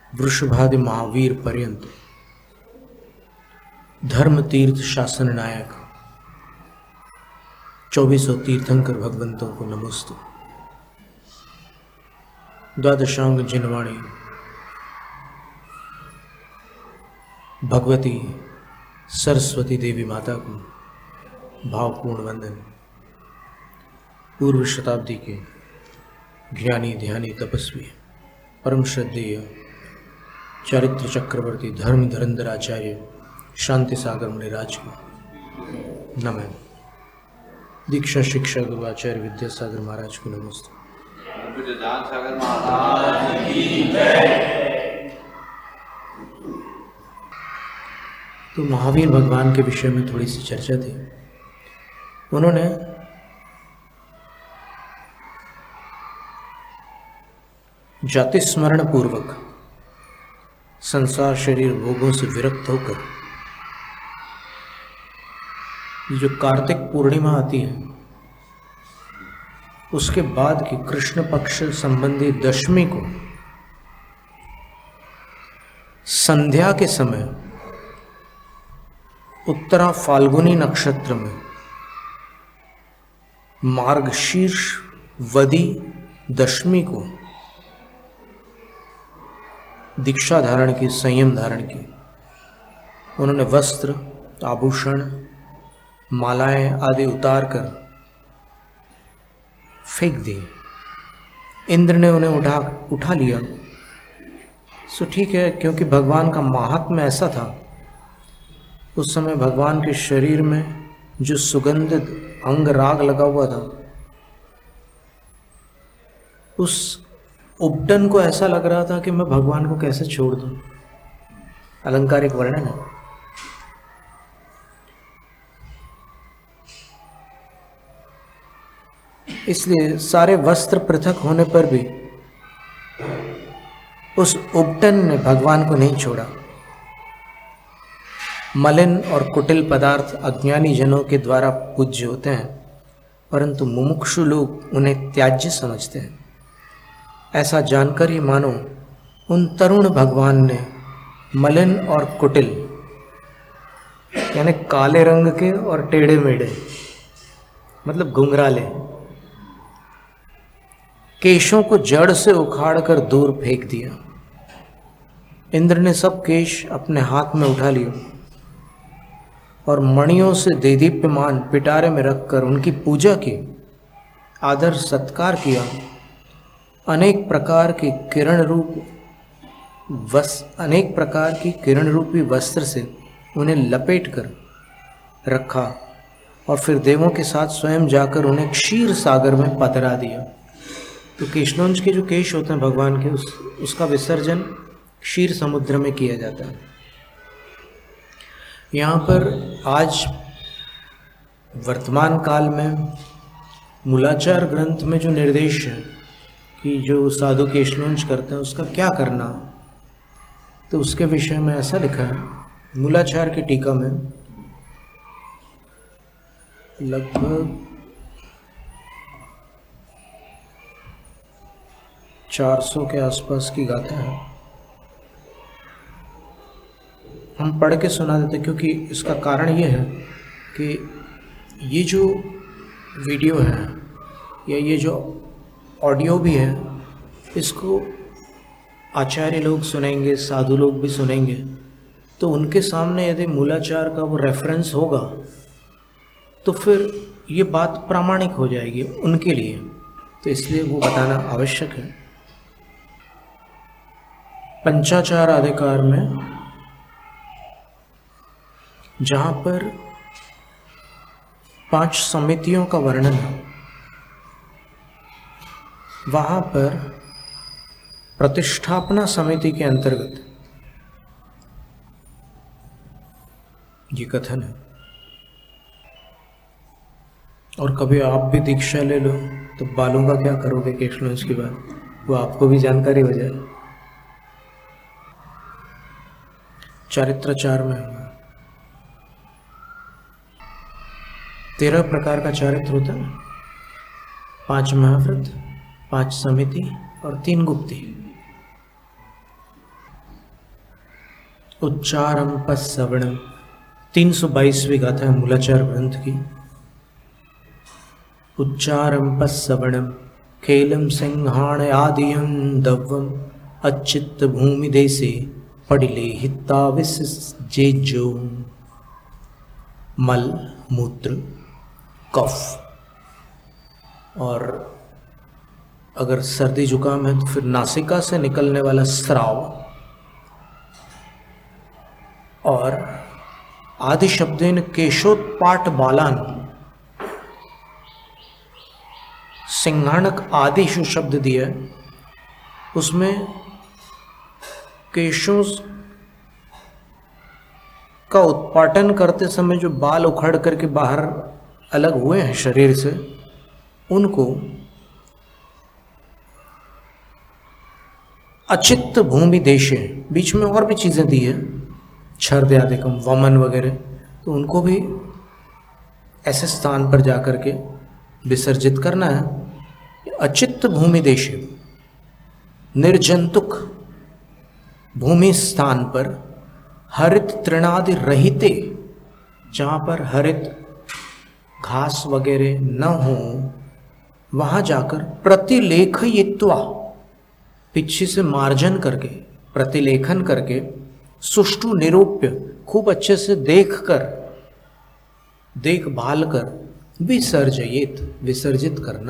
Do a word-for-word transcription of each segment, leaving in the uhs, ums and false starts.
वृषभादि महावीर पर्यंत धर्म तीर्थ शासन नायक चौबीसों तीर्थंकर भगवंतों को नमोस्तु। द्वादशांग जिनवाणी भगवती सरस्वती देवी माता को भावपूर्ण वंदन। पूर्व शताब्दी के ज्ञानी ध्यानी तपस्वी परम श्रद्धेय चारित्र चक्रवर्ती धर्म धरंधर आचार्य शांति सागर मुनिराज को नमन। दीक्षा शिक्षा गुरु आचार्य विद्यासागर महाराज को नमस्ते। तो महावीर भगवान के विषय में थोड़ी सी चर्चा थी। उन्होंने जाति स्मरण पूर्वक संसार शरीर भोगों से विरक्त होकर जो कार्तिक पूर्णिमा आती है उसके बाद की कृष्ण पक्ष संबंधी दशमी को संध्या के समय उत्तरा फाल्गुनी नक्षत्र में मार्गशीर्ष वदी दशमी को दीक्षा धारण की, संयम धारण की। उन्होंने वस्त्र आभूषण मालाएं आदि उतार कर फेंक दी। इंद्र ने उन्हें उठा उठा लिया। सो ठीक है, क्योंकि भगवान का महात्म्य ऐसा था। उस समय भगवान के शरीर में जो सुगंधित अंग राग लगा हुआ था, उस उपटन को ऐसा लग रहा था कि मैं भगवान को कैसे छोड़ दूं। अलंकारिक वर्णन है। इसलिए सारे वस्त्र पृथक होने पर भी उस उपटन ने भगवान को नहीं छोड़ा। मलिन और कुटिल पदार्थ अज्ञानी जनों के द्वारा पूज्य होते हैं, परंतु मुमुक्षु लोग उन्हें त्याज्य समझते हैं। ऐसा जानकर ही मानो उन तरुण भगवान ने मलिन और कुटिल यानी काले रंग के और टेढ़े मेढ़े मतलब घुंघराले केशों को जड़ से उखाड़कर दूर फेंक दिया। इंद्र ने सब केश अपने हाथ में उठा लिए और मणियों से देदीप्यमान पिटारे में रखकर उनकी पूजा की, आदर सत्कार किया। अनेक प्रकार के किरण रूप वस अनेक प्रकार की किरण रूपी वस्त्र से उन्हें लपेट कर रखा और फिर देवों के साथ स्वयं जाकर उन्हें क्षीर सागर में पधरा दिया। तो केशनोंज के जो केश होते हैं भगवान के, उस उसका विसर्जन क्षीर समुद्र में किया जाता है। यहाँ पर आज वर्तमान काल में मूलाचार ग्रंथ में जो निर्देश है कि जो साधु केशनोंज करते हैं उसका क्या करना, तो उसके विषय में ऐसा लिखा है मूलाचार की टीका में। लगभग चार सौ के आसपास की गाथा है। हम पढ़ के सुना देते, क्योंकि इसका कारण ये है कि ये जो वीडियो है या ये जो ऑडियो भी है, इसको आचार्य लोग सुनेंगे, साधु लोग भी सुनेंगे, तो उनके सामने यदि मूलाचार का वो रेफरेंस होगा तो फिर ये बात प्रामाणिक हो जाएगी उनके लिए। तो इसलिए वो बताना आवश्यक है। पंचाचार अधिकार में जहाँ पर पांच समितियों का वर्णन है, वहाँ पर प्रतिष्ठापना समिति के अंतर्गत ये कथन है। और कभी आप भी दीक्षा ले लो तो बालों का क्या करोगे केशनोंज के बाद, वो आपको भी जानकारी हो जाए। चारित्राचार में तेरह प्रकार का चारित्र होता है, पांच महाव्रत, पांच समिति और तीन गुप्ती। उच्चारम पस्सवणम, तीन सौ बाईसवीं गाथा है मूलाचार ग्रंथ की। उच्चारम पस्सवणम खेलम सिंहाण आदियम दव्वम अच्चित्त भूमि देसे पडिले हित्ता विस जेजो। मल, मूत्र, कफ, और अगर सर्दी जुकाम है तो फिर नासिका से निकलने वाला स्राव, और आदि शब्देन केशोत्पाट बालान, सिंहाणक आदि जो शब्द दिया है उसमें केशों का उत्पाटन करते समय जो बाल उखड़ करके बाहर अलग हुए हैं शरीर से, उनको अचित्त भूमि देशे, बीच में और भी चीजें दी है, छर्दयादिकम, वमन वगैरह, तो उनको भी ऐसे स्थान पर जाकर के विसर्जित करना है। अचित्त भूमि देशे, निर्जंतुक भूमि स्थान पर, हरित तृणादि रहिते, जहाँ पर हरित घास वगैरह न हो, वहाँ जाकर प्रतिलेखयित्वा, पीछे से मार्जन करके, प्रतिलेखन करके, सुष्टु निरूप्य, खूब अच्छे से देखकर, देखभाल कर, विसर्जयित, विसर्जित करना।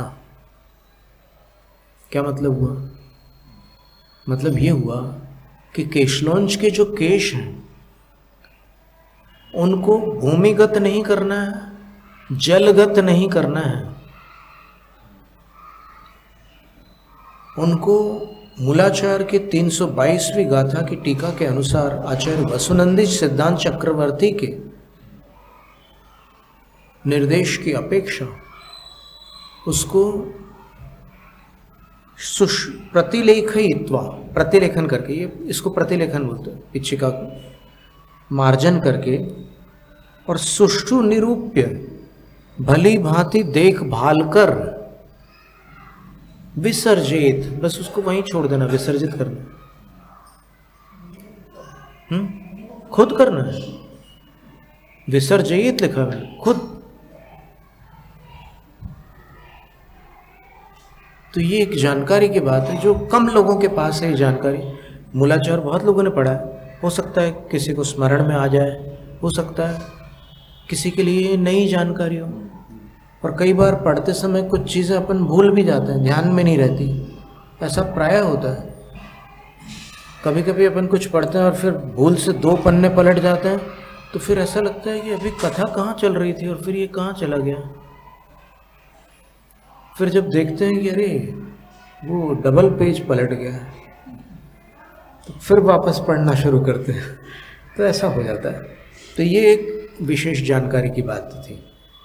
क्या मतलब हुआ? मतलब ये हुआ कि केशलोंज के जो केश हैं उनको भूमिगत नहीं करना है, जलगत नहीं करना है, उनको मूलाचार के तीन सौ बाईसवीं गाथा की टीका के अनुसार आचार्य वसुनंदी सिद्धांत चक्रवर्ती के निर्देश की अपेक्षा उसको प्रतिलेखयित्वा, प्रतिलेखन करके, ये इसको प्रतिलेखन बोलते हैं, पिच्छिका को मार्जन करके, और सुष्ठु निरूप्य, भली भांति देखभाल कर, विसर्जित, बस उसको वहीं छोड़ देना, विसर्जित करना, हम्म खुद करना है, विसर्जित लिखा है खुद। तो ये एक जानकारी की बात है जो कम लोगों के पास है। ये जानकारी मूलाचार बहुत लोगों ने पढ़ा है, हो सकता है किसी को स्मरण में आ जाए, हो सकता है किसी के लिए नई जानकारी हो, और कई बार पढ़ते समय कुछ चीज़ें अपन भूल भी जाते हैं, ध्यान में नहीं रहती, ऐसा प्राय होता है। कभी कभी अपन कुछ पढ़ते हैं और फिर भूल से दो पन्ने पलट जाते हैं, तो फिर ऐसा लगता है कि अभी कथा कहाँ चल रही थी और फिर ये कहाँ चला गया। फिर जब देखते हैं कि अरे वो डबल पेज पलट गया, तो फिर वापस पढ़ना शुरू करते हैं, तो ऐसा हो जाता है। तो ये एक विशेष जानकारी की बात थी।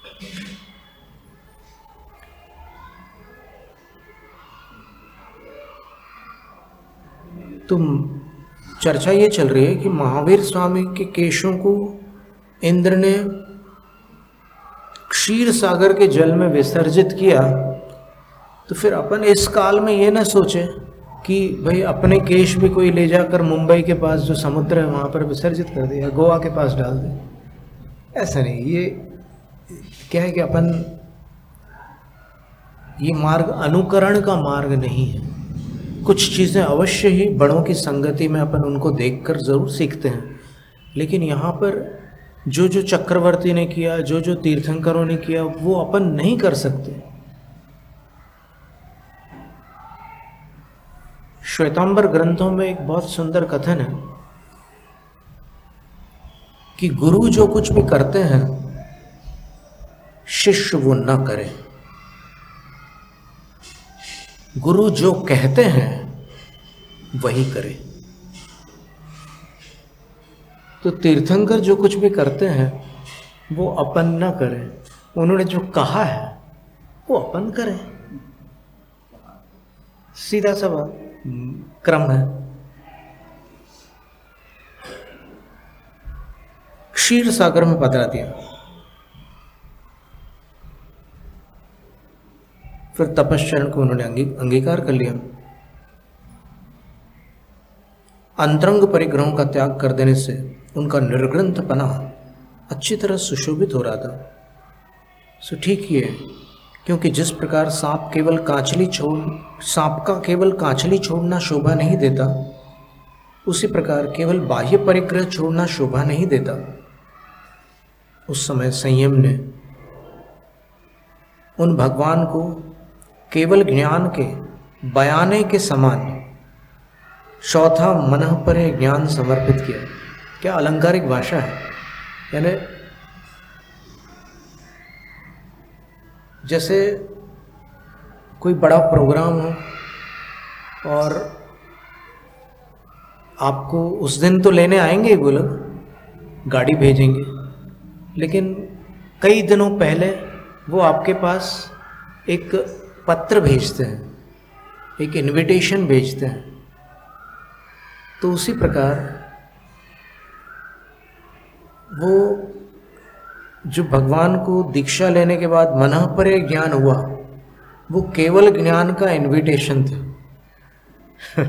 तो चर्चा ये चल रही है कि महावीर स्वामी के केशों को इंद्र ने क्षीर सागर के जल में विसर्जित किया, तो फिर अपन इस काल में ये ना सोचे कि भाई अपने केश भी कोई ले जाकर मुंबई के पास जो समुद्र है वहाँ पर विसर्जित कर दे या गोवा के पास डाल दे। ऐसा नहीं, ये क्या है कि अपन, ये मार्ग अनुकरण का मार्ग नहीं है। कुछ चीज़ें अवश्य ही बड़ों की संगति में अपन उनको देखकर ज़रूर सीखते हैं, लेकिन यहाँ पर जो जो चक्रवर्ती ने किया, जो जो तीर्थंकरों ने किया, वो अपन नहीं कर सकते। श्वेतांबर ग्रंथों में एक बहुत सुंदर कथन है कि गुरु जो कुछ भी करते हैं शिष्य वो न करे, गुरु जो कहते हैं वही करे। तो तीर्थंकर जो कुछ भी करते हैं वो अपन न करें, उन्होंने जो कहा है वो अपन करें, सीधा सा क्रम है। क्षीर सागर में पधरा दिया, फिर तपश्चरण को उन्होंने अंगी, अंगीकार कर लिया। अंतरंग परिग्रहों का त्याग कर देने से उनका निर्ग्रंथपना अच्छी तरह सुशोभित हो रहा था। सो ठीक ही है, क्योंकि जिस प्रकार सांप केवल कांचली छोड़ सांप का केवल कांचली छोड़ना शोभा नहीं देता, उसी प्रकार केवल बाह्य परिग्रह छोड़ना शोभा नहीं देता। उस समय संयम ने उन भगवान को केवल ज्ञान के बयाने के समान चौथा मनः परे ज्ञान समर्पित किया। क्या अलंकारिक भाषा है! यानी जैसे कोई बड़ा प्रोग्राम हो और आपको उस दिन तो लेने आएंगे वो लोग, गाड़ी भेजेंगे, लेकिन कई दिनों पहले वो आपके पास एक पत्र भेजते हैं, एक इनविटेशन भेजते हैं। तो उसी प्रकार वो जो भगवान को दीक्षा लेने के बाद मनः परे ज्ञान हुआ, वो केवल ज्ञान का इनविटेशन था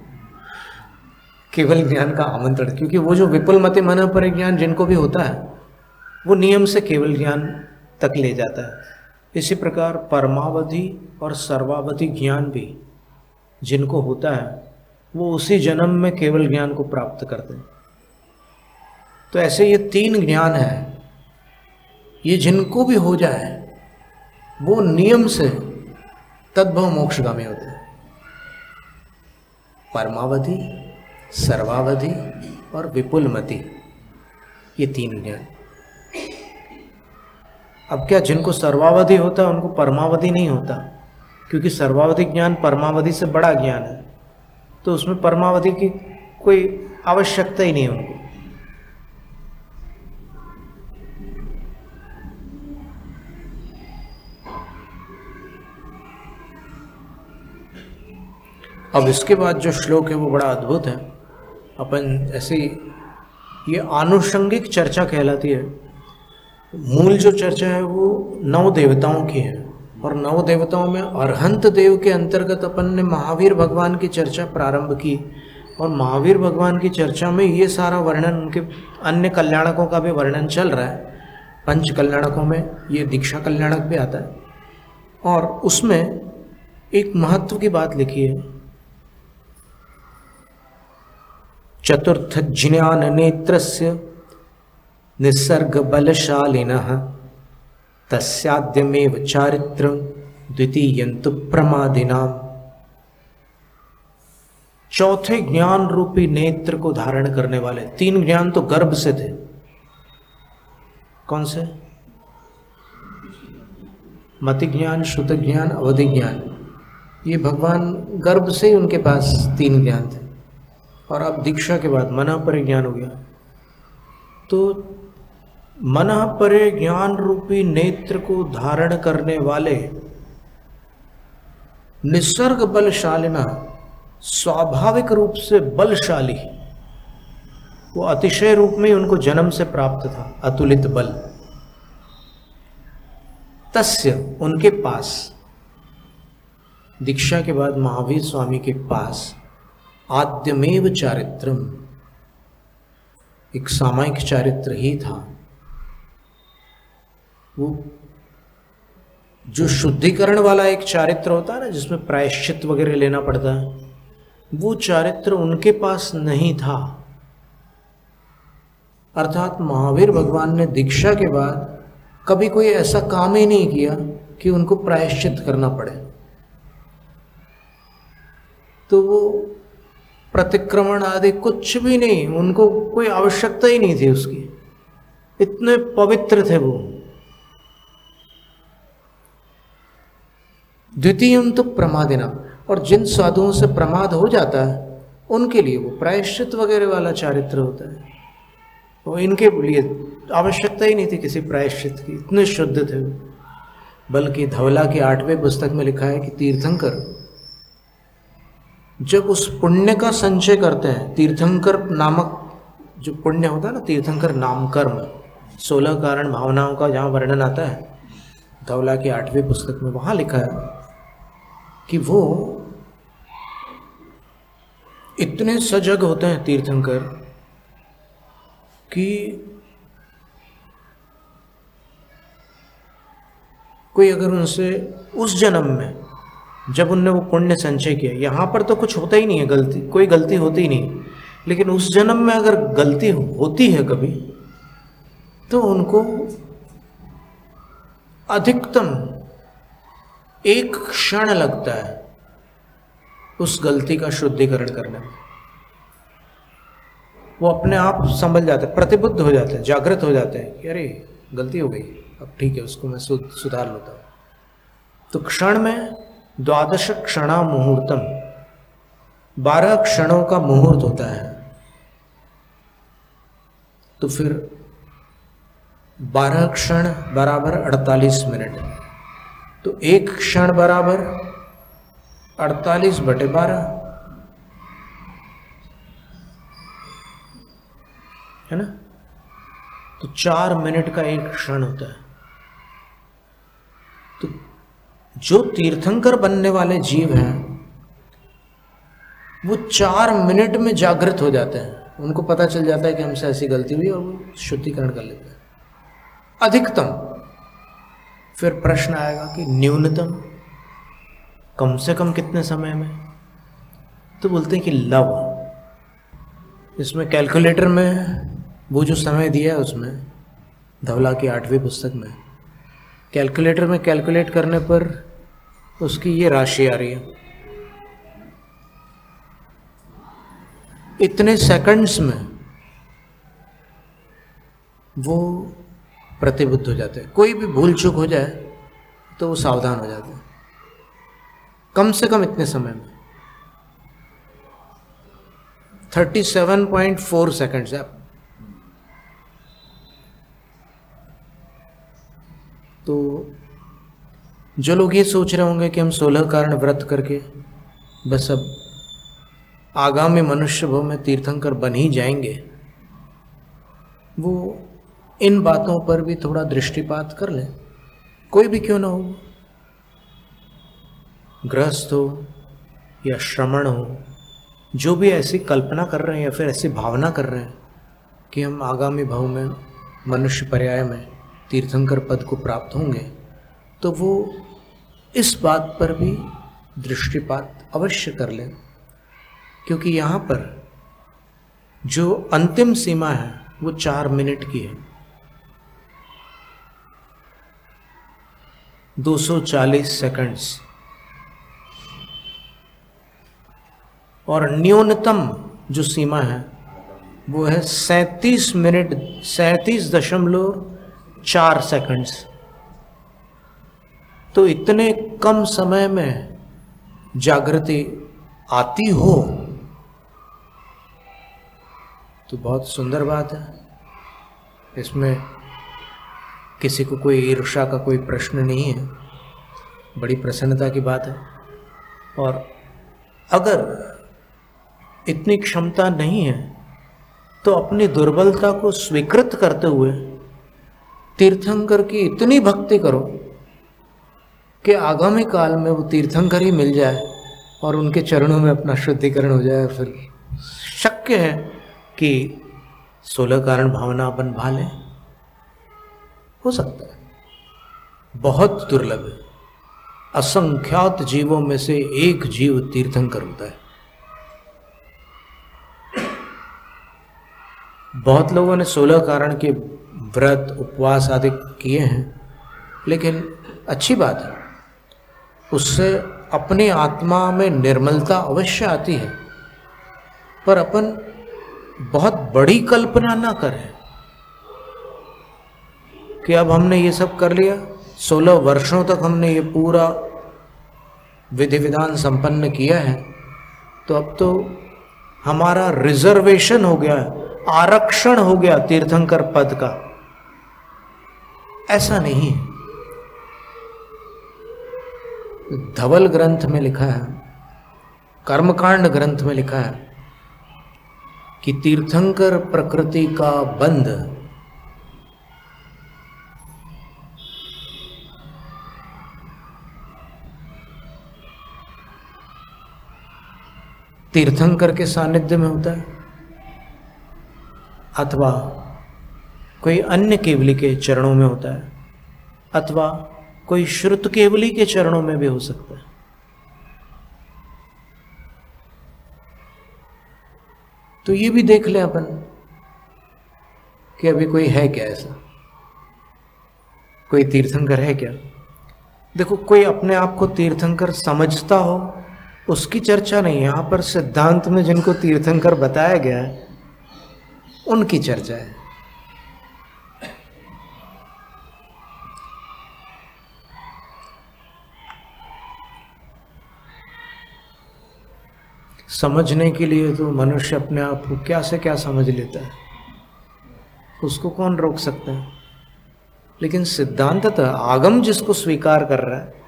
केवल ज्ञान का आमंत्रण। क्योंकि वो जो विपुल मते मनः परे ज्ञान जिनको भी होता है, वो नियम से केवल ज्ञान तक ले जाता है। इसी प्रकार परमावधि और सर्वावधि ज्ञान भी जिनको होता है, वो उसी जन्म में केवल ज्ञान को प्राप्त करते हैं। तो ऐसे ये तीन ज्ञान है, ये जिनको भी हो जाए वो नियम से तद्भव मोक्षगामी होते हैं। परमावधि, सर्वावधि और विपुलमति, ये तीन ज्ञान। अब क्या जिनको सर्वावधि होता है उनको परमावधि नहीं होता, क्योंकि सर्वावधि ज्ञान परमावधि से बड़ा ज्ञान है, तो उसमें परमावधि की कोई आवश्यकता ही नहीं है उनको। अब इसके बाद जो श्लोक है वो बड़ा अद्भुत है। अपन ऐसे ये आनुषंगिक चर्चा कहलाती है। मूल जो चर्चा है वो नव देवताओं की है, और नव देवताओं में अरहंत देव के अंतर्गत अपन ने महावीर भगवान की चर्चा प्रारंभ की, और महावीर भगवान की चर्चा में ये सारा वर्णन, उनके अन्य कल्याणकों का भी वर्णन चल रहा है। पंच कल्याणकों में ये दीक्षा कल्याणक भी आता है, और उसमें एक महत्व की बात लिखी है। चतुर्थ ज्ञान नेत्रस्य निसर्ग बलशालिनः तस्याद्यमेव चारित्रं द्वितीयन्तु प्रमादिनाम्। चौथे ज्ञान रूपी नेत्र को धारण करने वाले, तीन ज्ञान तो गर्भ से थे। कौन से? मति ज्ञान, श्रुत ज्ञान, अवधि ज्ञान। ये भगवान गर्भ से ही उनके पास तीन ज्ञान थे, और अब दीक्षा के बाद मनः परे ज्ञान हो गया। तो मनः परे ज्ञान रूपी नेत्र को धारण करने वाले निसर्ग बलशालिना, स्वाभाविक रूप से बलशाली, वो अतिशय रूप में उनको जन्म से प्राप्त था अतुलित बल। तस्य, उनके पास, दीक्षा के बाद महावीर स्वामी के पास आद्यमेव चारित्रम, एक सामायिक चारित्र ही था। वो जो शुद्धिकरण वाला एक चारित्र होता है ना, जिसमें प्रायश्चित वगैरह लेना पड़ता है, वो चारित्र उनके पास नहीं था। अर्थात महावीर भगवान ने दीक्षा के बाद कभी कोई ऐसा काम ही नहीं किया कि उनको प्रायश्चित करना पड़े। तो वो प्रतिक्रमण आदि कुछ भी नहीं, उनको कोई आवश्यकता ही नहीं थी उसकी, इतने पवित्र थे वो। द्वितीयं तो प्रमादिना, और जिन साधुओं से प्रमाद हो जाता है उनके लिए वो प्रायश्चित वगैरह वाला चारित्र होता है। वो इनके लिए आवश्यकता ही नहीं थी किसी प्रायश्चित की, इतने शुद्ध थे। बल्कि धवला की आठवें पुस्तक में लिखा है कि तीर्थंकर जब उस पुण्य का संचय करते हैं, तीर्थंकर नामक जो पुण्य होता है ना, तीर्थंकर नाम कर्म, सोलह कारण भावनाओं का जहाँ वर्णन आता है धवला की आठवीं पुस्तक में, वहाँ लिखा है कि वो इतने सजग होते हैं तीर्थंकर कि कोई अगर उनसे उस जन्म में जब उनने वो पुण्य संचय किया, यहाँ पर तो कुछ होता ही नहीं है, गलती कोई गलती होती ही नहीं, लेकिन उस जन्म में अगर गलती होती है कभी, तो उनको अधिकतम एक क्षण लगता है उस गलती का शुद्धिकरण करने में। वो अपने आप संभल जाते हैं, प्रतिबुद्ध हो जाते हैं, जागृत हो जाते हैं कि अरे गलती हो गई, अब ठीक है, उसको मैं सुधार लेता हूँ। तो क्षण में द्वादश क्षणा मुहूर्तम, बारह क्षणों का मुहूर्त होता है। तो फिर बारह क्षण बराबर अड़तालीस मिनट, तो एक क्षण बराबर अड़तालीस बटे बारह, है ना। तो चार मिनट का एक क्षण होता है। तो जो तीर्थंकर बनने वाले जीव हैं वो चार मिनट में जागृत हो जाते हैं, उनको पता चल जाता है कि हमसे ऐसी गलती हुई और वो शुद्धिकरण कर लेते हैं अधिकतम। फिर प्रश्न आएगा कि न्यूनतम, कम से कम कितने समय में? तो बोलते हैं कि लव, इसमें कैलकुलेटर में वो जो समय दिया है उसमें धवला की आठवीं पुस्तक में कैलकुलेटर में कैलकुलेट करने पर उसकी ये राशि आ रही है, इतने सेकंड्स में वो प्रतिबुद्ध हो जाते हैं। कोई भी भूल चूक हो जाए तो वो सावधान हो जाते हैं, कम से कम इतने समय में। सैंतीस पॉइंट चार सेकंड्स है। तो जो लोग ये सोच रहे होंगे कि हम सोलह कारण व्रत करके बस अब आगामी मनुष्य भव में तीर्थंकर बन ही जाएंगे, वो इन बातों पर भी थोड़ा दृष्टिपात कर लें। कोई भी क्यों ना हो, गृहस्थ हो या श्रमण हो, जो भी ऐसी कल्पना कर रहे हैं या फिर ऐसी भावना कर रहे हैं कि हम आगामी भव में मनुष्य पर्याय में तीर्थंकर पद को प्राप्त होंगे, तो वो इस बात पर भी दृष्टिपात अवश्य कर लें, क्योंकि यहाँ पर जो अंतिम सीमा है वो चार मिनट की है। दो सौ चालीस सेकंड्स और न्यूनतम जो सीमा है वो है सैंतीस मिनट सैंतीस दशमलव चार सेकंड्स। तो इतने कम समय में जागृति आती हो तो बहुत सुंदर बात है। इसमें किसी को कोई ईर्ष्या का कोई प्रश्न नहीं है, बड़ी प्रसन्नता की बात है। और अगर इतनी क्षमता नहीं है तो अपनी दुर्बलता को स्वीकृत करते हुए तीर्थंकर की इतनी भक्ति करो कि आगामी काल में वो तीर्थंकर ही मिल जाए और उनके चरणों में अपना शुद्धिकरण हो जाए। फिर शक्य है कि सोलह कारण भावना अपन भालें, हो सकता है, बहुत दुर्लभ है। असंख्यात जीवों में से एक जीव तीर्थंकर होता है। बहुत लोगों ने सोलह कारण के व्रत उपवास आदि किए हैं, लेकिन अच्छी बात है, उससे अपनी आत्मा में निर्मलता अवश्य आती है। पर अपन बहुत बड़ी कल्पना ना करें कि अब हमने ये सब कर लिया, सोलह वर्षों तक हमने ये पूरा विधि विधान संपन्न किया है, तो अब तो हमारा रिजर्वेशन हो गया, आरक्षण हो गया तीर्थंकर पद का। ऐसा नहीं। धवल ग्रंथ में लिखा है, कर्मकांड ग्रंथ में लिखा है कि तीर्थंकर प्रकृति का बंध तीर्थंकर के सानिध्य में होता है अथवा कोई अन्य केवली के चरणों में होता है अथवा कोई श्रुत केवली के चरणों में भी हो सकता है। तो ये भी देख लें अपन कि अभी कोई है क्या ऐसा, कोई तीर्थंकर है क्या। देखो, कोई अपने आप को तीर्थंकर समझता हो उसकी चर्चा नहीं, यहां पर सिद्धांत में जिनको तीर्थंकर बताया गया है उनकी चर्चा है। समझने के लिए तो मनुष्य अपने आप को क्या से क्या समझ लेता है, उसको कौन रोक सकता है। लेकिन सिद्धांततः आगम जिसको स्वीकार कर रहा है,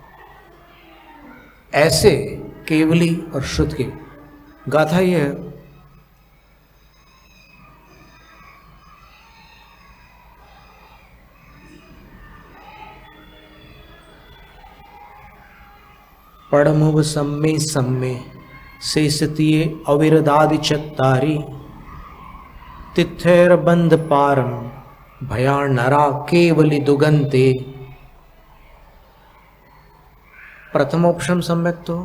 ऐसे केवली और शुद्ध की गाथा यह है। पड़मुव सम्मे सम्मे शेषतीये अविरदादि चत्तारी तिथैर बंध पारम भयान नरा केवली दुगंते। प्रथमोपशम सम्यक तो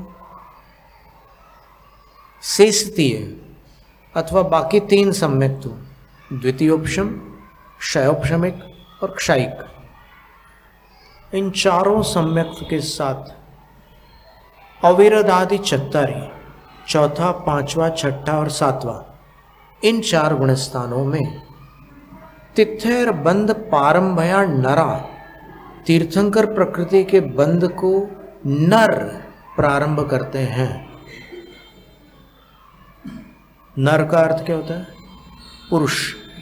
शेषतीय अथवा बाकी तीन सम्यक तो द्वितीयोपशम, क्षयोपशमिक और क्षयिक, इन चारों सम्यक के साथ अविरदादि चत्तारी, चौथा, पांचवा, छठा और सातवां, इन चार गुणस्थानों में तिथैर बंध पारंभया नरा, तीर्थंकर प्रकृति के बंध को नर प्रारंभ करते हैं। नर का अर्थ क्या होता है? पुरुष।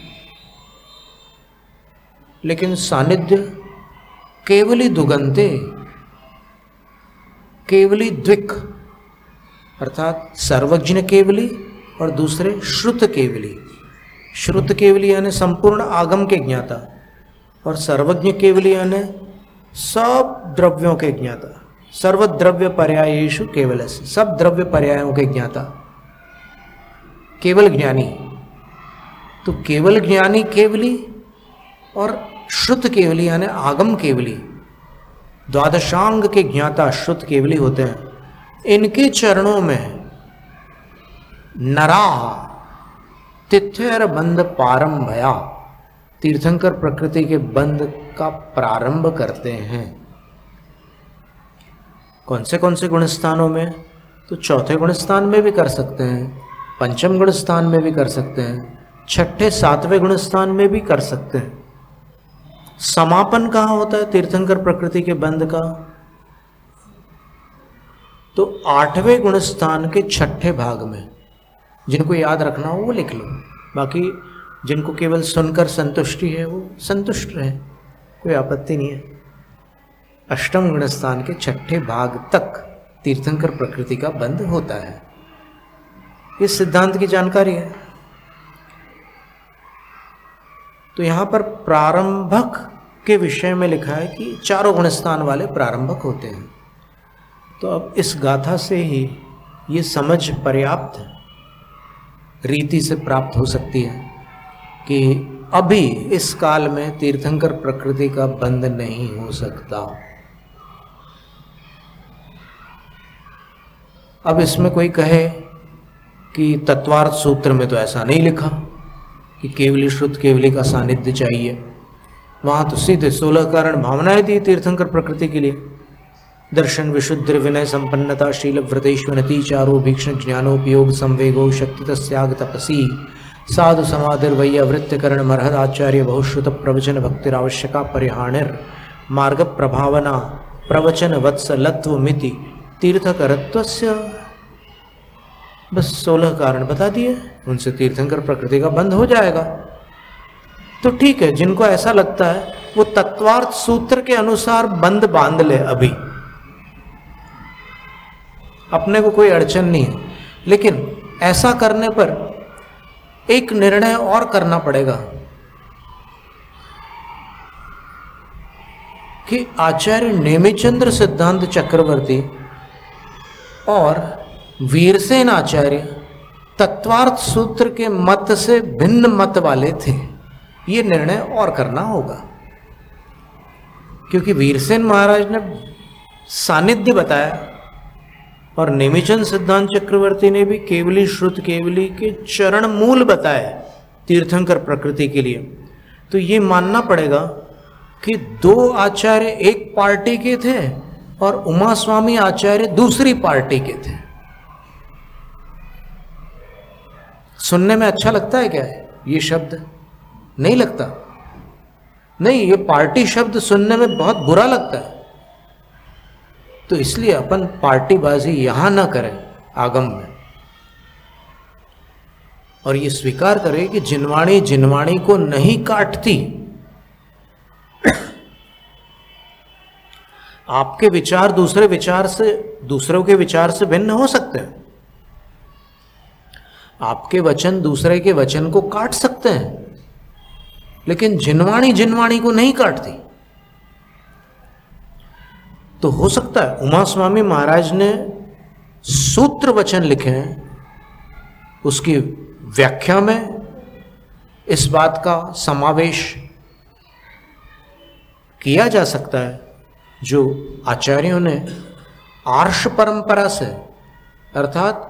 लेकिन सानिध्य केवली दुगंते, केवली द्विक अर्थात सर्वज्ञ केवली और दूसरे श्रुत केवली। श्रुत केवली यानी संपूर्ण आगम के ज्ञाता और सर्वज्ञ केवली यानी सब द्रव्यों के ज्ञाता। सर्वद्रव्य पर्यायेषु केवलस्य, सब द्रव्य पर्यायों के ज्ञाता, केवल ज्ञानी। तो केवल ज्ञानी केवली और श्रुत केवली यानी आगम केवली, द्वादशांग के ज्ञाता श्रुत केवली होते हैं। इनके चरणों में नरा तिथैर बंध पारंभया, तीर्थंकर प्रकृति के बंध का प्रारंभ करते हैं। कौन से कौन से गुणस्थानों में? तो चौथे गुणस्थान में भी कर सकते हैं, पंचम गुणस्थान में भी कर सकते हैं, छठे सातवें गुणस्थान में भी कर सकते हैं। समापन कहाँ होता है तीर्थंकर प्रकृति के बंध का? तो आठवें गुणस्थान के छठे भाग में। जिनको याद रखना हो वो लिख लो, बाकी जिनको केवल सुनकर संतुष्टि है वो संतुष्ट रहे, कोई आपत्ति नहीं है। अष्टम गुणस्थान के छठे भाग तक तीर्थंकर प्रकृति का बंध होता है। ये सिद्धांत की जानकारी है। तो यहां पर प्रारंभक के विषय में लिखा है कि चारों गुणस्थान वाले प्रारंभक होते हैं। तो अब इस गाथा से ही ये समझ पर्याप्त रीति से प्राप्त हो सकती है कि अभी इस काल में तीर्थंकर प्रकृति का बंध नहीं हो सकता। अब इसमें कोई कहे कि तत्वार्थ सूत्र में तो ऐसा नहीं लिखा कि केवली शुद्ध केवली का सानिध्य चाहिए, वहां तो सीधे सोलह कारण भावनाएं दी तीर्थंकर प्रकृति के लिए। दर्शन, विशुद्ध, विनय, संपन्नता, शील, व्रतेश्वनति, चारो भीक्षण, ज्ञानोपयोग, संवेगो, शक्ति तस्याग तपसी, साधु समाधिर वैया वृत्तिकरण, मरहद आचार्य, बहुश्रुत प्रवचन, भक्तिरावश्यका परिहाणिर, मार्ग प्रभावना, प्रवचन वत्सलत्व मिति, तीर्थकरत्वस्य। बस सोलह कारण बता दिए, उनसे तीर्थंकर प्रकृति का बंध हो जाएगा। तो ठीक है, जिनको ऐसा लगता है वो तत्वार्थ सूत्र के अनुसार बंध बांध ले, अभी अपने को कोई अड़चन नहीं है। लेकिन ऐसा करने पर एक निर्णय और करना पड़ेगा कि आचार्य नेमिचंद्र सिद्धांत चक्रवर्ती और वीरसेन आचार्य तत्वार्थ सूत्र के मत से भिन्न मत वाले थे, ये निर्णय और करना होगा। क्योंकि वीरसेन महाराज ने सानिध्य बताया और नेमिचंद सिद्धांत चक्रवर्ती ने भी केवली श्रुत केवली के चरण मूल बताए तीर्थंकर प्रकृति के लिए। तो ये मानना पड़ेगा कि दो आचार्य एक पार्टी के थे और उमा स्वामी आचार्य दूसरी पार्टी के थे। सुनने में अच्छा लगता है क्या है ये शब्द? नहीं लगता। नहीं, ये पार्टी शब्द सुनने में बहुत बुरा लगता है। तो इसलिए अपन पार्टीबाजी यहां ना करें आगम में, और ये स्वीकार करें कि जिनवाणी जिनवाणी को नहीं काटती। आपके विचार दूसरे विचार से, दूसरों के विचार से भिन्न हो सकते हैं। आपके वचन दूसरे के वचन को काट सकते हैं, लेकिन जिनवाणी जिनवाणी को नहीं काटती। तो हो सकता है उमा स्वामी महाराज ने सूत्र वचन लिखे हैं, उसकी व्याख्या में इस बात का समावेश किया जा सकता है जो आचार्यों ने आर्ष परंपरा से, अर्थात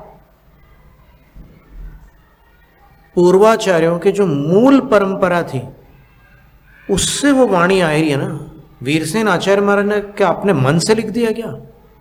पूर्वाचार्यों के जो मूल परंपरा थी उससे वो वाणी आ रही है ना। वीरसेन आचार्य महाराज ने क्या अपने मन से लिख दिया क्या?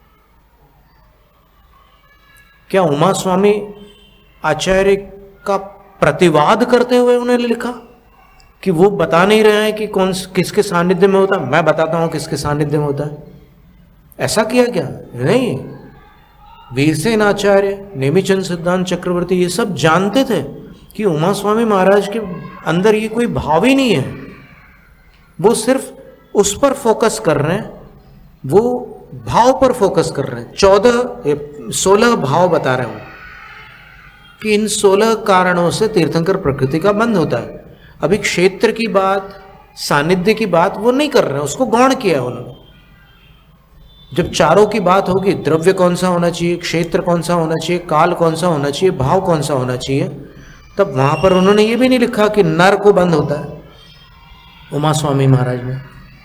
क्या उमा स्वामी आचार्य का प्रतिवाद करते हुए उन्होंने लिखा कि वो बता नहीं रहे हैं कि कौन किसके सानिध्य में होता है, मैं बताता हूं किसके सानिध्य में होता है? ऐसा किया क्या? नहीं। वीरसेन आचार्य, नेमिचंद सिद्धांत चक्रवर्ती ये सब जानते थे कि उमा स्वामी महाराज के अंदर ये कोई भाव ही नहीं है। वो सिर्फ उस पर फोकस कर रहे हैं, वो भाव पर फोकस कर रहे हैं। चौदह सोलह भाव बता रहे हैं कि इन सोलह कारणों से तीर्थंकर प्रकृति का बंध होता है। अभी क्षेत्र की बात, सानिध्य की बात वो नहीं कर रहे हैं, उसको गौण किया उन्होंने। जब चारों की बात होगी, द्रव्य कौन सा होना चाहिए, क्षेत्र कौन सा होना चाहिए, काल कौन सा होना चाहिए, भाव कौन सा होना चाहिए, तब वहां पर उन्होंने ये भी नहीं लिखा कि नर को बंध होता है उमा स्वामी महाराज ने।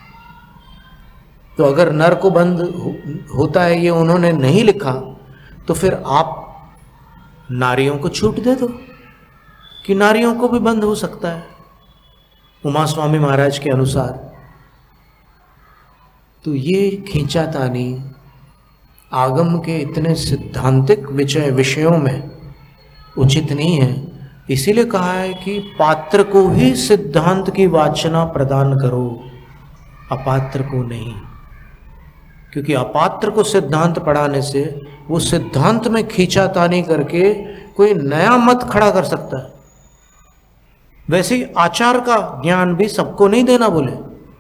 तो अगर नर को बंध हो, होता है ये उन्होंने नहीं लिखा, तो फिर आप नारियों को छूट दे दो कि नारियों को भी बंध हो सकता है उमा स्वामी महाराज के अनुसार। तो ये खींचातानी आगम के इतने सिद्धांतिक विषय विषयों में उचित नहीं है। इसीलिए कहा है कि पात्र को ही सिद्धांत की वाचना प्रदान करो, अपात्र को नहीं। क्योंकि अपात्र को सिद्धांत पढ़ाने से वो सिद्धांत में खींचातानी करके कोई नया मत खड़ा कर सकता है। वैसे ही आचार का ज्ञान भी सबको नहीं देना बोले।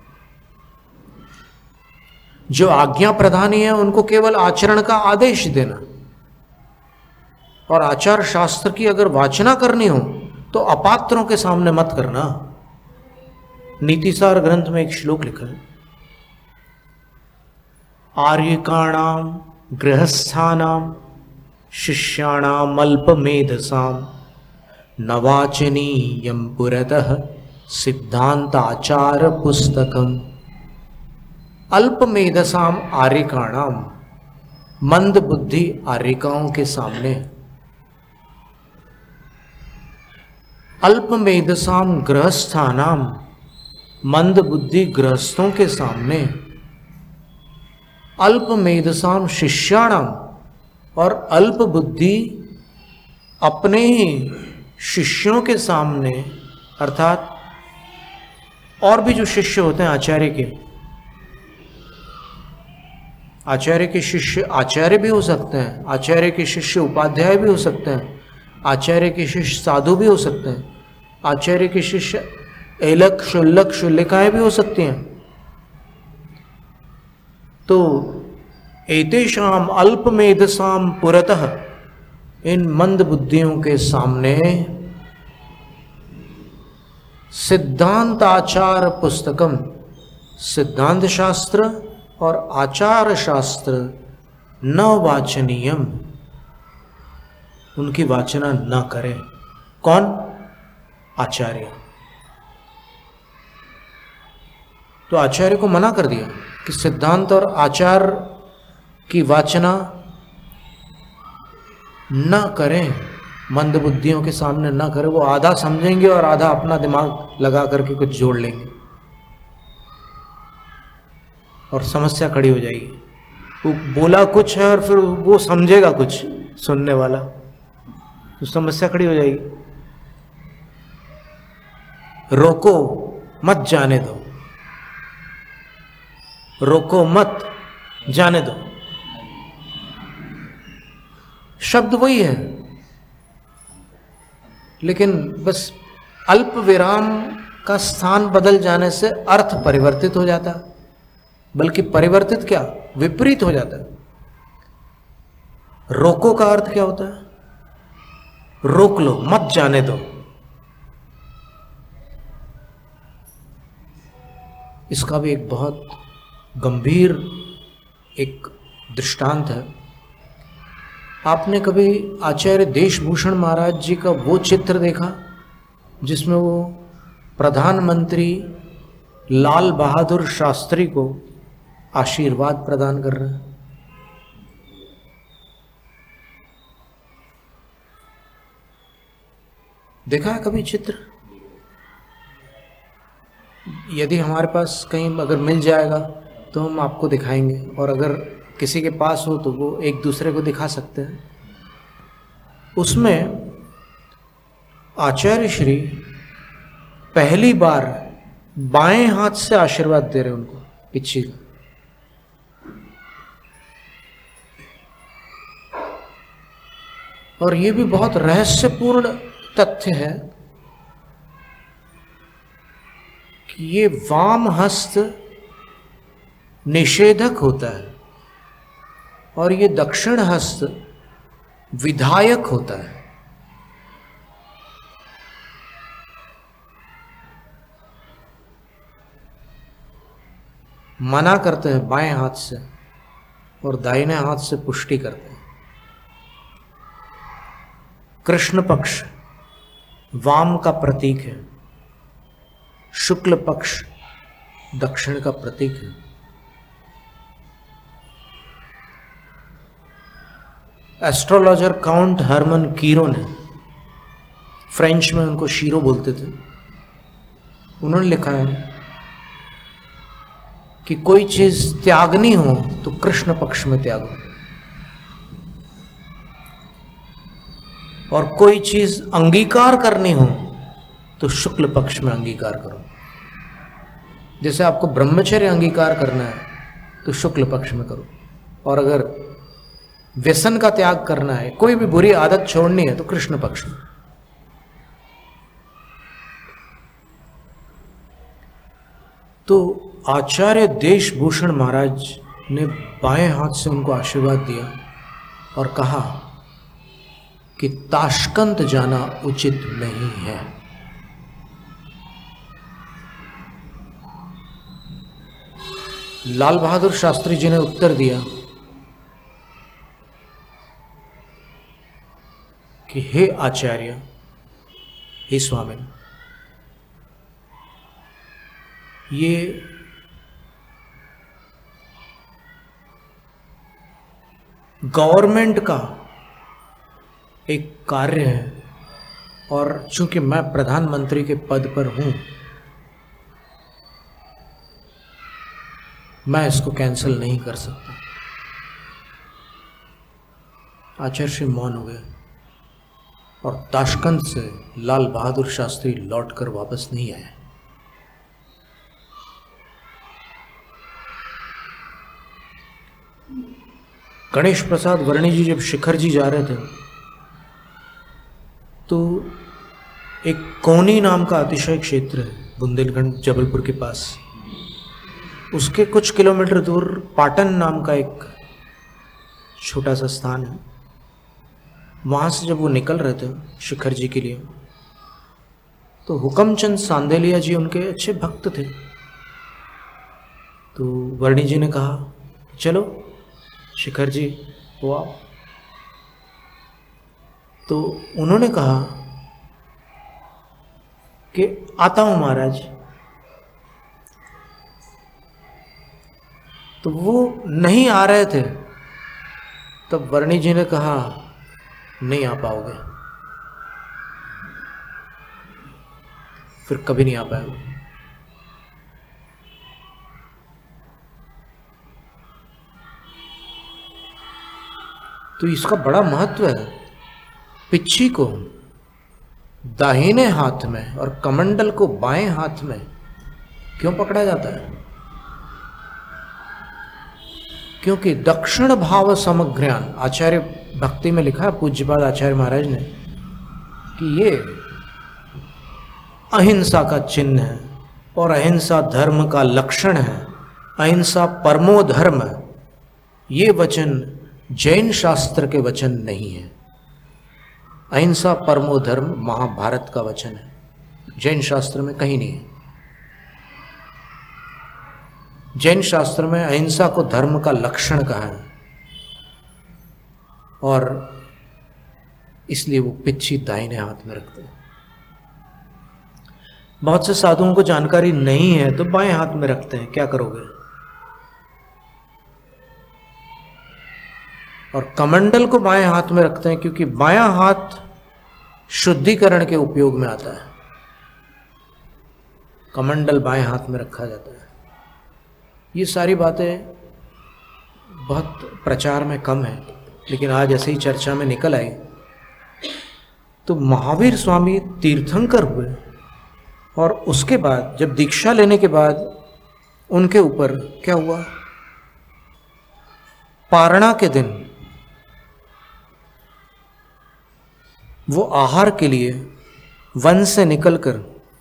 जो आज्ञा प्रधानी है उनको केवल आचरण का आदेश देना, और आचार शास्त्र की अगर वाचना करनी हो तो अपात्रों के सामने मत करना। नीतिसार ग्रंथ में एक श्लोक लिखा है, आर्यकाणाम गृहस्थानाम शिष्याणाम अल्पमेधसाम नवाचनीयं पुरतः सिद्धांताचार पुस्तकम। अल्पमेधसाम आर्यकाणाम, मंद बुद्धि आर्यिकाओं के सामने। अल्पमेधसाम गृहस्थानाम, मंद बुद्धि गृहस्थों के सामने। अल्पमेधसाम शिष्याणाम, और अल्प बुद्धि अपने ही शिष्यों के सामने, अर्थात और भी जो शिष्य होते हैं आचार्य के, आचार्य के शिष्य आचार्य भी हो सकते हैं, आचार्य के शिष्य उपाध्याय भी हो सकते हैं, आचार्य के शिष्य साधु भी हो सकते हैं, आचार्य के शिष्य एलक शुल्लक शुल्लिकाएं भी हो सकती हैं। तो एतेषाम अल्पमेधसाम पुरतः, इन मंद बुद्धियों के सामने सिद्धांत आचार पुस्तकम, सिद्धांत शास्त्र और आचार शास्त्र न वाचनीयम, उनकी वाचना न करें। कौन? आचार्य। तो आचार्य को मना कर दिया कि सिद्धांत और आचार की वाचना न करें, मंदबुद्धियों के सामने न करें। वो आधा समझेंगे और आधा अपना दिमाग लगा करके कुछ जोड़ लेंगे और समस्या खड़ी हो जाएगी। वो बोला कुछ है और फिर वो समझेगा कुछ, सुनने वाला, तो समस्या खड़ी हो जाएगी। रोको मत, जाने दो। रोको मत, जाने दो। शब्द वही है, लेकिन बस अल्प विराम का स्थान बदल जाने से अर्थ परिवर्तित हो जाता है, बल्कि परिवर्तित क्या, विपरीत हो जाता है। रोको का अर्थ क्या होता है? रोक लो, मत जाने दो। इसका भी एक बहुत गंभीर एक दृष्टांत है। आपने कभी आचार्य देशभूषण महाराज जी का वो चित्र देखा जिसमें वो प्रधानमंत्री लाल बहादुर शास्त्री को आशीर्वाद प्रदान कर रहे हैं? देखा है कभी चित्र? यदि हमारे पास कहीं अगर मिल जाएगा तो हम आपको दिखाएंगे, और अगर किसी के पास हो तो वो एक दूसरे को दिखा सकते हैं। उसमें आचार्य श्री पहली बार बाएं हाथ से आशीर्वाद दे रहे उनको, पिछी को। और ये भी बहुत रहस्यपूर्ण तथ्य है कि ये वाम हस्त निषेधक होता है और ये दक्षिण हस्त विधायक होता है। मना करते हैं बाएं हाथ से और दाहिने हाथ से पुष्टि करते हैं। कृष्ण पक्ष वाम का प्रतीक है, शुक्ल पक्ष दक्षिण का प्रतीक है। एस्ट्रोलॉजर काउंट हर्मन कीरो ने, फ्रेंच में उनको शीरो बोलते थे, उन्होंने लिखा है कि कोई चीज त्यागनी हो तो कृष्ण पक्ष में त्यागो, और कोई चीज अंगीकार करनी हो तो शुक्ल पक्ष में अंगीकार करो। जैसे आपको ब्रह्मचर्य अंगीकार करना है तो शुक्ल पक्ष में करो, और अगर व्यसन का त्याग करना है, कोई भी बुरी आदत छोड़नी है तो कृष्ण पक्ष में। तो आचार्य देशभूषण महाराज ने बाएं हाथ से उनको आशीर्वाद दिया और कहा कि ताशकंद जाना उचित नहीं है। लाल बहादुर शास्त्री जी ने उत्तर दिया कि हे आचार्य, हे स्वामी, ये गवर्नमेंट का एक कार्य है, और चूंकि मैं प्रधानमंत्री के पद पर हूं, मैं इसको कैंसिल नहीं कर सकता। आचार्य श्री मौन हो गए और ताशकंद से लाल बहादुर शास्त्री लौटकर वापस नहीं आए। गणेश प्रसाद वर्णी जी जब शिखर जी जा रहे थे तो एक कोनी नाम का अतिशय क्षेत्र है बुंदेलखंड जबलपुर के पास, उसके कुछ किलोमीटर दूर पाटन नाम का एक छोटा सा स्थान है। वहाँ से जब वो निकल रहे थे शिखर जी के लिए, तो हुकमचंद सांदेलिया जी उनके अच्छे भक्त थे। तो वर्णी जी ने कहा चलो शिखर जी वो आओ। तो उन्होंने कहा कि आता हूं महाराज। तो वो नहीं आ रहे थे, तब वर्णी जी ने कहा नहीं आ पाओगे, फिर कभी नहीं आ पाएगा। तो इसका बड़ा महत्व है। पिच्छी को दाहिने हाथ में और कमंडल को बाएं हाथ में क्यों पकड़ा जाता है? क्योंकि दक्षिण भाव समग्रयान, आचार्य भक्ति में लिखा है पूज्यपाद आचार्य महाराज ने कि ये अहिंसा का चिन्ह है और अहिंसा धर्म का लक्षण है। अहिंसा परमो धर्म है। ये वचन जैन शास्त्र के वचन नहीं है। अहिंसा परमो धर्म महाभारत का वचन है, जैन शास्त्र में कहीं नहीं है। जैन शास्त्र में अहिंसा को धर्म का लक्षण कहा है और इसलिए वो पिच्छी दाहिने हाथ में रखते हैं। बहुत से साधुओं को जानकारी नहीं है तो बाएं हाथ में रखते हैं, क्या करोगे? और कमंडल को बाएं हाथ में रखते हैं क्योंकि बायां हाथ शुद्धिकरण के उपयोग में आता है। कमंडल बाएं हाथ में रखा जाता है। ये सारी बातें बहुत प्रचार में कम है, लेकिन आज ऐसे ही चर्चा में निकल आई। तो महावीर स्वामी तीर्थंकर हुए और उसके बाद जब दीक्षा लेने के बाद उनके ऊपर क्या हुआ? पारणा के दिन वो आहार के लिए वन से निकलकर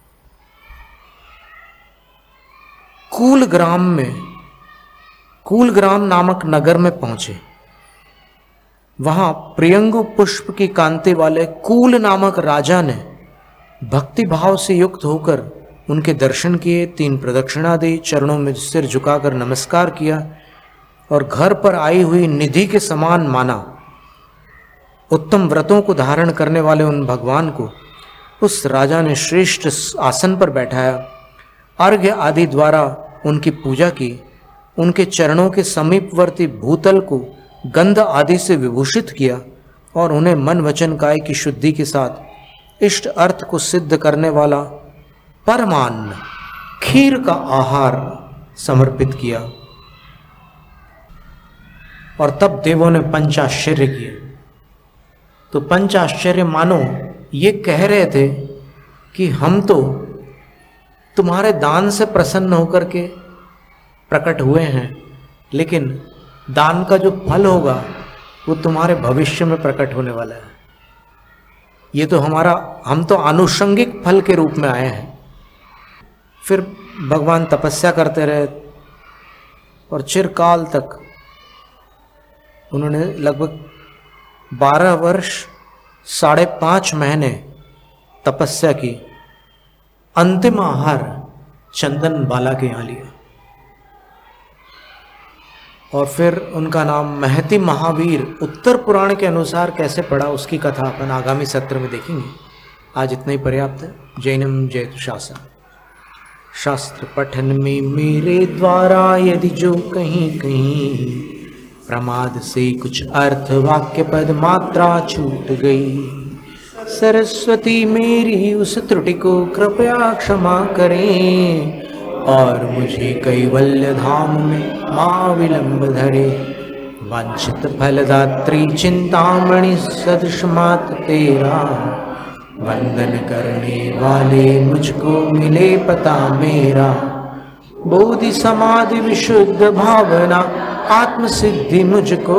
कूल ग्राम में, कूल ग्राम नामक नगर में पहुंचे। वहां प्रियंगु पुष्प की कांति वाले कूल नामक राजा ने भक्ति भाव से युक्त होकर उनके दर्शन किए, तीन प्रदक्षिणा दी, चरणों में सिर झुकाकर नमस्कार किया और घर पर आई हुई निधि के समान माना। उत्तम व्रतों को धारण करने वाले उन भगवान को उस राजा ने श्रेष्ठ आसन पर बैठाया, अर्घ्य आदि द्वारा उनकी पूजा की, उनके चरणों के समीपवर्ती भूतल को गंध आदि से विभूषित किया और उन्हें मन वचन काय की शुद्धि के साथ इष्ट अर्थ को सिद्ध करने वाला परमान्न खीर का आहार समर्पित किया। और तब देवों ने पंचाश्चर्य किए। तो पंचाश्चर्य मानो ये कह रहे थे कि हम तो तुम्हारे दान से प्रसन्न होकर के प्रकट हुए हैं, लेकिन दान का जो फल होगा वो तुम्हारे भविष्य में प्रकट होने वाला है। ये तो हमारा, हम तो आनुषंगिक फल के रूप में आए हैं। फिर भगवान तपस्या करते रहे और चिरकाल तक उन्होंने लगभग बारह वर्ष साढ़े पाँच महीने तपस्या की। अंतिम आहार चंदन बाला के यहाँ लिया और फिर उनका नाम महति महावीर उत्तर पुराण के अनुसार कैसे पड़ा उसकी कथा अपन आगामी सत्र में देखेंगे। आज इतना ही पर्याप्त है। जैनम जयतु शासन। शास्त्र पठन में मेरे द्वारा यदि जो कहीं कहीं प्रमाद से कुछ अर्थ वाक्य पद मात्रा छूट गई, सरस्वती मेरी उस त्रुटि को कृपया क्षमा करें और मुझे कैवल्य धाम में मां विलंब धरे। वांछित फलदात्री चिंतामणि सदृश मात तेरा, वंदन करने वाले मुझको मिले पता मेरा। बोधि समाधि विशुद्ध भावना आत्म सिद्धि मुझको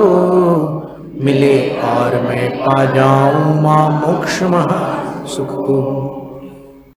मिले और मैं पा जाऊं मां मोक्ष महा सुख को।